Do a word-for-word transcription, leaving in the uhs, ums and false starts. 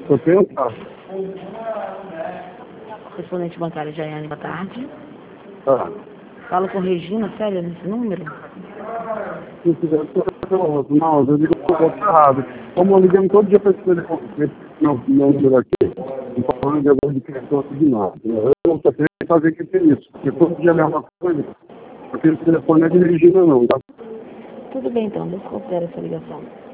Estou pensando. Correspondente bancário Jaiane, boa tarde. Tá. Falo com Regina, sério, nesse número? Se quiser, não, eu digo que eu estou errado. Como eu liguei todo dia para esse telefone, esse meu número aqui, e falando de agora de criação de nada. Eu só tenho que fazer que tem isso, porque todo dia é a mesma coisa, porque esse telefone não é de Regina não, tá? Tudo bem então, desconsidera essa ligação.